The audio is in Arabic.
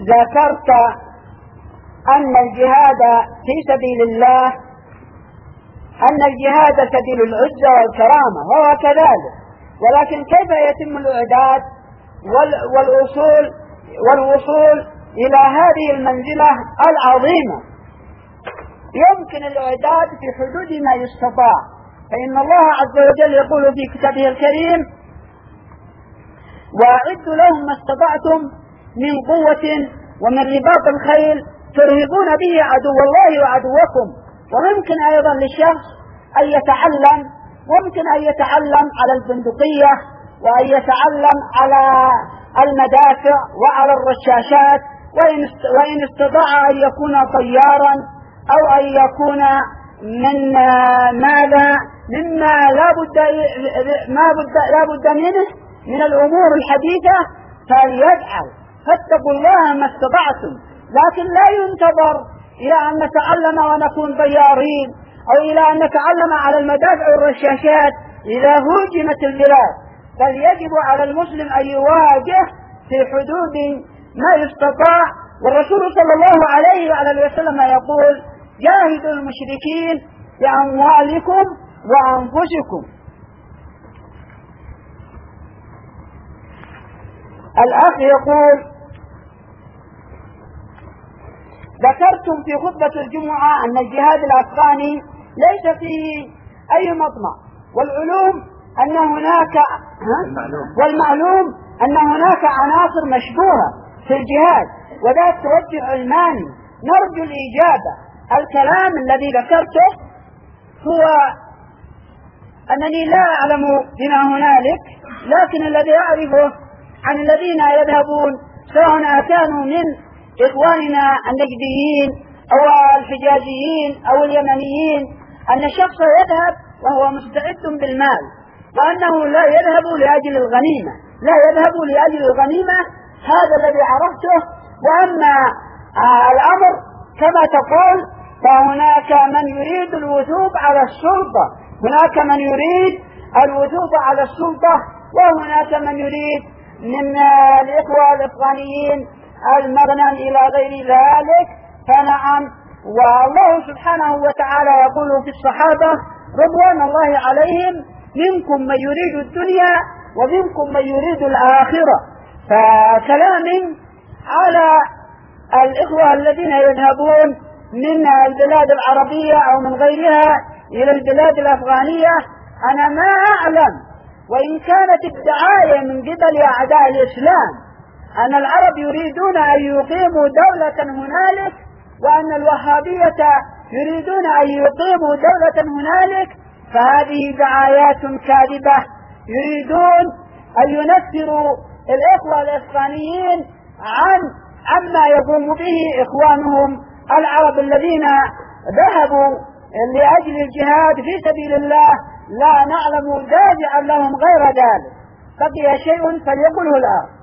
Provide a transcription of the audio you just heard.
ذكرت أن الجهاد في سبيل الله أن الجهاد سبيل العزة والكرامة، وهو كذلك، ولكن كيف يتم الإعداد والوصول إلى هذه المنزلة العظيمة؟ يمكن الإعداد في حدود ما يستطاع، فإن الله عز وجل يقول في كتابه الكريم: وأعدوا لهم ما استطعتم من قوة ومن رباط الخيل ترهبون به عدو الله وعدوكم. وممكن أيضا للشخص أن يتعلم على البندقية، وأن يتعلم على المدافع وعلى الرشاشات، وإن استطاع أن يكون طيارا أو أن يكون مما لا بد منه من الأمور الحديثة فليفعل. فاتقوا الله ما استطعتم، لكن لا ينتظر إلى أن نتعلم ونكون طيارين، أو إلى أن نتعلم على المدافع والرشاشات إذا هوجمت البلاد، بل يجب على المسلم أن يواجه في حدود ما يستطاع. والرسول صلى الله عليه وعلى وسلم يقول: جاهدوا المشركين بأموالكم وأنفسكم. الأخ يقول: ذكرتم في خطبة الجمعة أن الجهاد الأفغاني ليس فيه أي مطمع، والمعلوم أن هناك عناصر مشبوهة في الجهاد وذات توجه علماني. نرجو الإجابة. الكلام الذي ذكرته هو أنني لا أعلم بما هنالك، لكن الذي أعرفه عن الذين يذهبون سواء كانوا من إخواننا النجديين أو الحجازيين أو اليمنيين، أن الشخص يذهب وهو مستعد بالمال، وأنه لا يذهب لأجل الغنيمة، هذا الذي عرفته. وأما الأمر كما تقول فهناك من يريد الوثوق على السلطة، وهناك من يريد من الإخوة الأفغانيين المغنم إلى غير ذلك. فنعم، والله سبحانه وتعالى يقول في الصحابة رضوان الله عليهم: منكم من يريد الدنيا ومنكم من يريد الآخرة. فكلام على الإخوة الذين يذهبون من البلاد العربية أو من غيرها إلى البلاد الأفغانية، أنا ما أعلم، وإن كانت الدعاية من قبل أعداء الإسلام أن العرب يريدون أن يقيموا دولة هنالك، وأن الوهابية يريدون أن يقيموا دولة هنالك، فهذه دعايات كاذبة. يريدون أن ينفروا الإخوة الأفغانيين عما يقوم به إخوانهم العرب الذين ذهبوا لأجل الجهاد في سبيل الله. لا نعلم دافعا لهم غير ذلك. بقي شيء فليقله الآن.